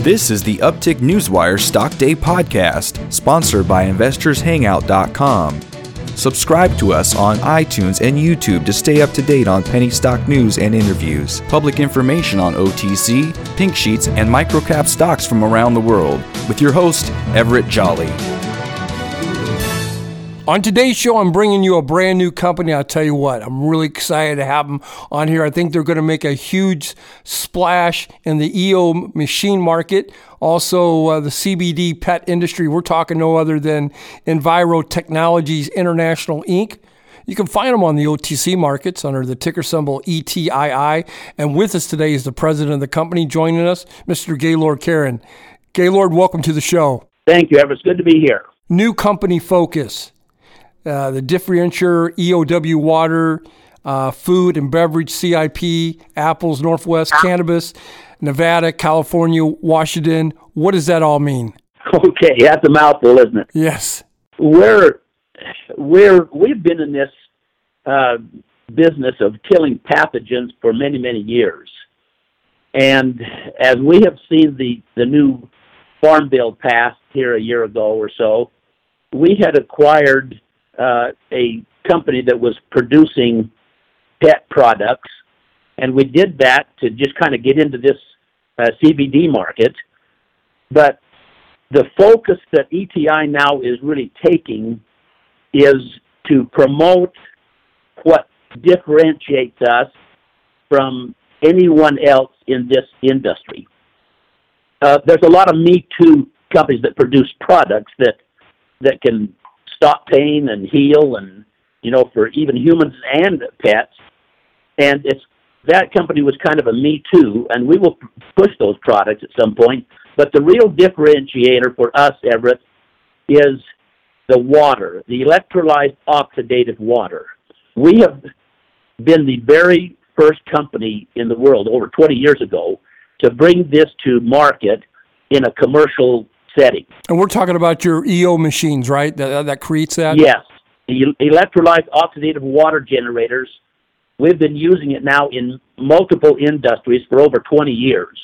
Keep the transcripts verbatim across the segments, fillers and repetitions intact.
This is the Uptick Newswire Stock Day podcast, sponsored by investors hangout dot com. Subscribe to us on iTunes and YouTube to stay up to date on penny stock news and interviews, public information on O T C, pink sheets, and microcap stocks from around the world, with your host, Everett Jolly. On today's show, I'm bringing you a brand new company. I'll tell you what, I'm really excited to have them on here. I think they're going to make a huge splash in the E O machine market. Also, uh, the C B D pet industry. We're talking no other than Enviro Technologies International, Incorporated. You can find them on the O T C markets under the ticker symbol E T I I. And with us today is the president of the company joining us, Mister Gaylord Caron. Gaylord, welcome to the show. Thank you, Everett. It's good to be here. New company focus. Uh, the differentiator, E O W Water, uh, Food and Beverage, C I P, Apples, Northwest, Cannabis, Nevada, California, Washington. What does that all mean? Okay, that's a mouthful, isn't it? Yes. We're, we're, we've been in this uh, business of killing pathogens for many, many years. And as we have seen the, the new Farm Bill passed here a year ago or so, we had acquired Uh, a company that was producing pet products, and we did that to just kind of get into this uh, C B D market. But the focus that E T I now is really taking is to promote what differentiates us from anyone else in this industry. Uh, there's a lot of Me Too companies that produce products that that can stop pain and heal, and you know, for even humans and pets. And it's that company was kind of a Me Too, and we will push those products at some point. But the real differentiator for us, Everett, is the water, the electrolyzed oxidative water. We have been the very first company in the world over twenty years ago to bring this to market in a commercial setting. And we're talking about your E O machines, right? That, that creates that? Yes. The electrolyzed oxidative water generators, we've been using it now in multiple industries for over twenty years.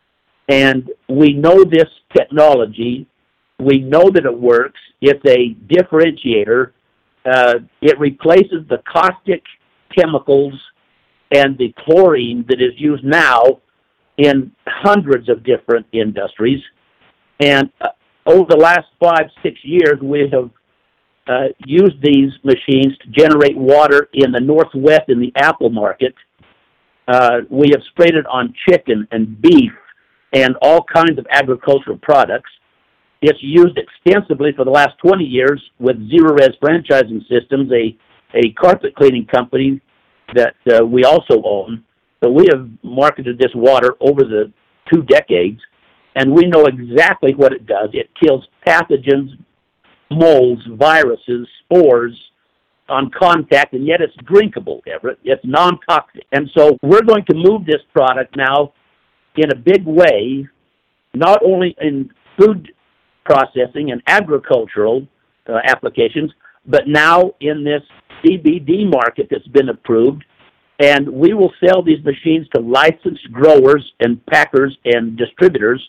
And we know this technology. We know that it works. It's a differentiator. Uh, it replaces the caustic chemicals and the chlorine that is used now in hundreds of different industries. And uh, over the last five, six years, we have uh, used these machines to generate water in the Northwest in the apple market. Uh, we have sprayed it on chicken and beef and all kinds of agricultural products. It's used extensively for the last twenty years with Zero Res Franchising Systems, a, a carpet cleaning company that uh, we also own. So we have marketed this water over the two decades. And we know exactly what it does. It kills pathogens, molds, viruses, spores on contact, and yet it's drinkable, Everett. It's non-toxic. And so we're going to move this product now in a big way, not only in food processing and agricultural uh, applications, but now in this C B D market that's been approved. And we will sell these machines to licensed growers and packers and distributors.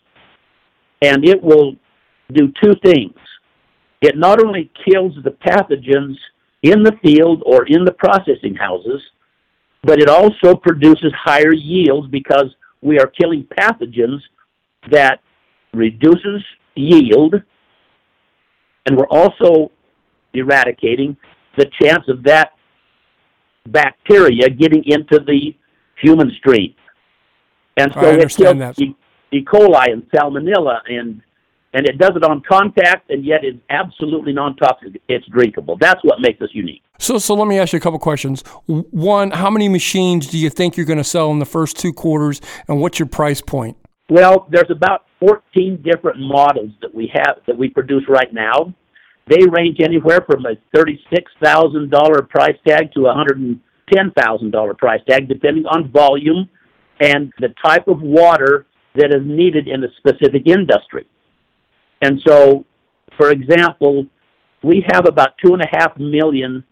And it will do two things. It not only kills the pathogens in the field or in the processing houses, but it also produces higher yields because we are killing pathogens that reduces yield, and we're also eradicating the chance of that bacteria getting into the human stream. And so I it understand kills that. E. E. coli and salmonella, and and it does it on contact, and yet it's absolutely non-toxic. It's drinkable. That's what makes us unique. So so let me ask you a couple questions. One, how many machines do you think you're going to sell in the first two quarters, and what's your price point? Well, there's about fourteen different models that we have that we produce right now. They range anywhere from a thirty-six thousand dollars price tag to a one hundred ten thousand dollars price tag, depending on volume and the type of water that is needed in a specific industry. And so, for example, we have about two and a half million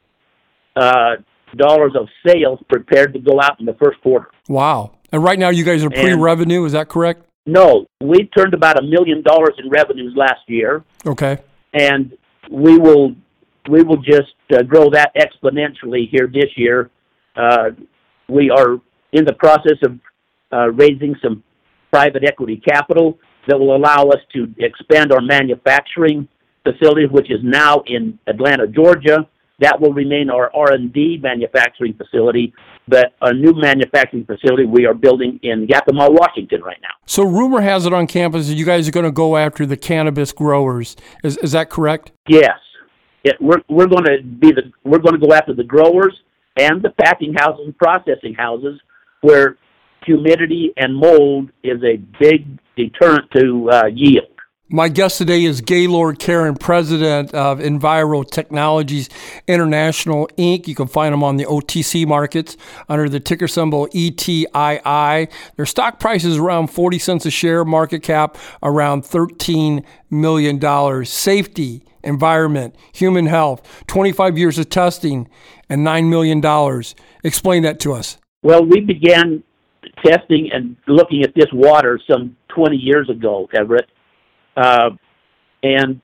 uh, dollars of sales prepared to go out in the first quarter. Wow. And right now you guys are pre-revenue, is that correct? No, we turned about a million dollars in revenues last year. Okay. And we will we will just uh, grow that exponentially here this year. Uh, we are in the process of uh, raising some private equity capital that will allow us to expand our manufacturing facility, which is now in Atlanta, Georgia. That will remain our R and D manufacturing facility, but a new manufacturing facility we are building in Yakima, Washington right now. So rumor has it on campus that you guys are going to go after the cannabis growers. Is is that correct? Yes. It, we're we're going to be the we're going to go after the growers and the packing houses and processing houses where humidity and mold is a big deterrent to uh, yield. My guest today is Gaylord Caron, president of Enviro Technologies International, Incorporated. You can find them on the O T C markets under the ticker symbol E T I I. Their stock price is around forty cents a share, market cap around thirteen million dollars. Safety, environment, human health, twenty-five years of testing, and nine million dollars. Explain that to us. Well, we began testing and looking at this water some twenty years ago, Everett. Uh, and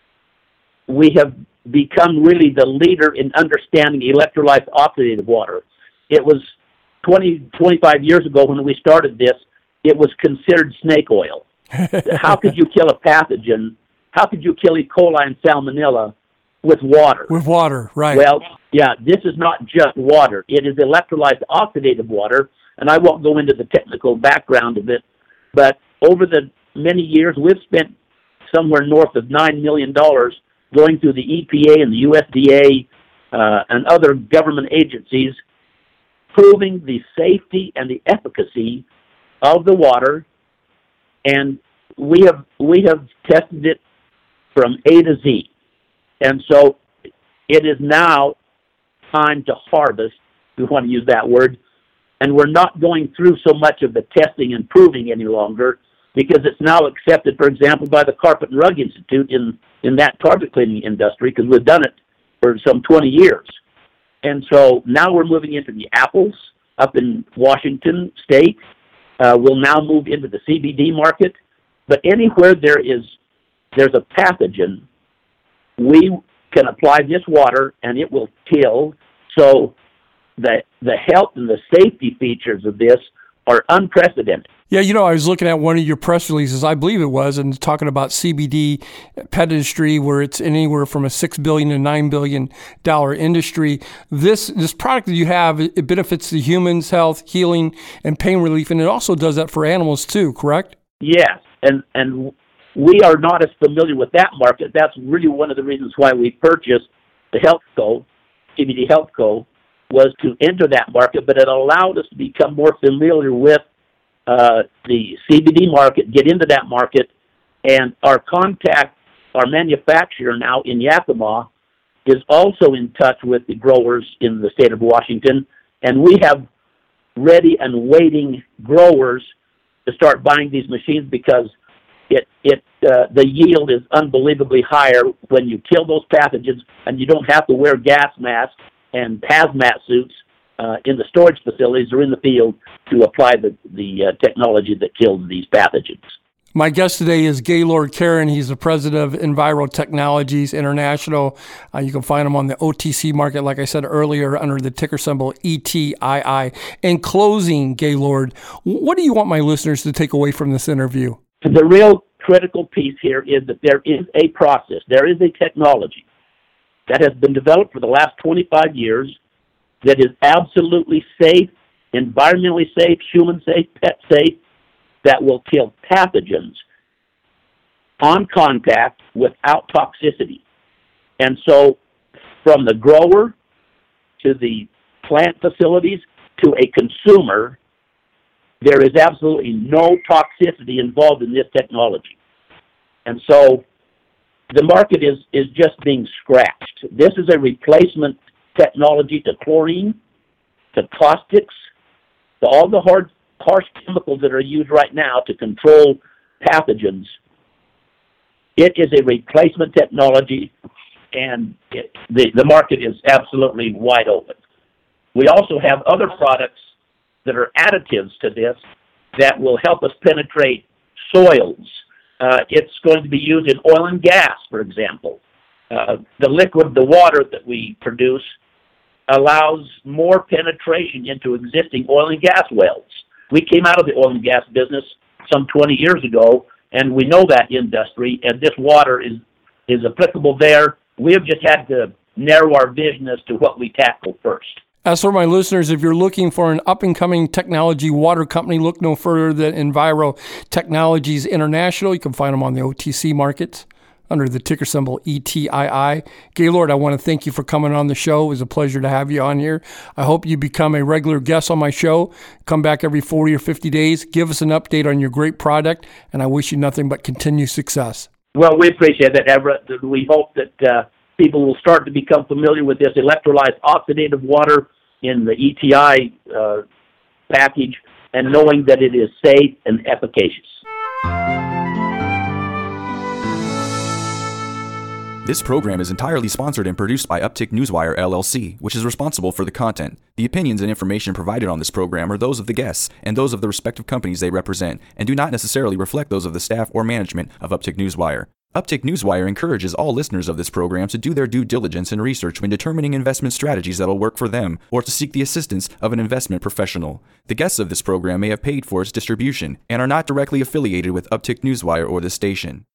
we have become really the leader in understanding electrolyte oxidative water. It was twenty, twenty-five years ago when we started this, it was considered snake oil. How could you kill a pathogen? How could you kill E. coli and salmonella with water? With water, right. Well, yeah, this is not just water. It is electrolyte oxidative water, and I won't go into the technical background of it, but over the many years, we've spent somewhere north of nine million dollars going through the E P A and the U S D A uh, and other government agencies proving the safety and the efficacy of the water. And we have we have tested it from A to Z. And so it is now time to harvest, if we want to use that word. And we're not going through so much of the testing and proving any longer, because it's now accepted, for example, by the Carpet and Rug Institute in, in that carpet cleaning industry, because we've done it for some twenty years. And so now we're moving into the apples up in Washington State. Uh, we'll now move into the C B D market. But anywhere there is there's a pathogen, we can apply this water and it will kill. So the the health and the safety features of this are unprecedented. Yeah, you know, I was looking at one of your press releases, I believe it was, and talking about C B D pet industry, where it's anywhere from a six billion dollars to nine billion dollars industry. This this product that you have, it benefits the human's health, healing, and pain relief, and it also does that for animals too, correct? Yes, and and we are not as familiar with that market. That's really one of the reasons why we purchased the Health Co., C B D Health Co., was to enter that market, but it allowed us to become more familiar with uh, the C B D market, get into that market, and our contact, our manufacturer now in Yakima, is also in touch with the growers in the state of Washington, and we have ready and waiting growers to start buying these machines because it it uh, the yield is unbelievably higher when you kill those pathogens, and you don't have to wear gas masks and hazmat suits uh, in the storage facilities or in the field to apply the, the uh, technology that kills these pathogens. My guest today is Gaylord Caron. He's the president of Enviro Technologies International. Uh, you can find him on the O T C market, like I said earlier, under the ticker symbol E T I I. In closing, Gaylord, what do you want my listeners to take away from this interview? The real critical piece here is that there is a process, there is a technology that has been developed for the last twenty-five years that is absolutely safe, environmentally safe, human safe, pet safe, that will kill pathogens on contact without toxicity. And so from the grower to the plant facilities to a consumer, there is absolutely no toxicity involved in this technology. And so the market is, is just being scratched. This is a replacement technology to chlorine, to caustics, to all the hard, harsh chemicals that are used right now to control pathogens. It is a replacement technology, and it, the, the market is absolutely wide open. We also have other products that are additives to this that will help us penetrate soils. Uh, it's going to be used in oil and gas, for example. Uh, the liquid, the water that we produce, allows more penetration into existing oil and gas wells. We came out of the oil and gas business some twenty years ago, and we know that industry, and this water is, is applicable there. We have just had to narrow our vision as to what we tackle first. As for my listeners, if you're looking for an up-and-coming technology water company, look no further than Enviro Technologies International. You can find them on the O T C markets under the ticker symbol E T I I. Gaylord, I want to thank you for coming on the show. It was a pleasure to have you on here. I hope you become a regular guest on my show. Come back every forty or fifty days. Give us an update on your great product, and I wish you nothing but continued success. Well, we appreciate that, Everett. We hope that uh, people will start to become familiar with this electrolyzed oxidative water in the E T I uh, package, and knowing that it is safe and efficacious. This program is entirely sponsored and produced by Uptick Newswire, L L C, which is responsible for the content. The opinions and information provided on this program are those of the guests and those of the respective companies they represent, and do not necessarily reflect those of the staff or management of Uptick Newswire. Uptick Newswire encourages all listeners of this program to do their due diligence and research when determining investment strategies that will work for them, or to seek the assistance of an investment professional. The guests of this program may have paid for its distribution and are not directly affiliated with Uptick Newswire or this station.